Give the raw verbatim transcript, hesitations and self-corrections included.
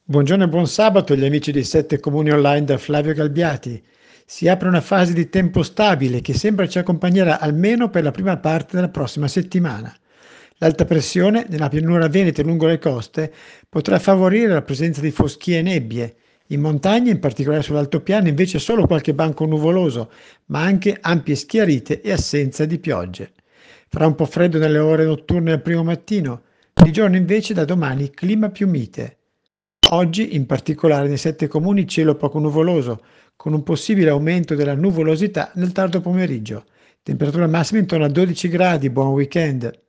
Buongiorno e buon sabato agli amici dei Sette Comuni Online da Flavio Galbiati. Si apre una fase di tempo stabile che sembra ci accompagnerà almeno per la prima parte della prossima settimana. L'alta pressione nella pianura veneta e lungo le coste potrà favorire la presenza di foschie e nebbie. In montagna, in particolare sull'altopiano, invece solo qualche banco nuvoloso, ma anche ampie schiarite e assenza di piogge. Farà un po' freddo nelle ore notturne al primo mattino, di giorno invece da domani clima più mite. Oggi, in particolare nei sette comuni, cielo poco nuvoloso, con un possibile aumento della nuvolosità nel tardo pomeriggio. Temperatura massima intorno a dodici gradi, buon weekend.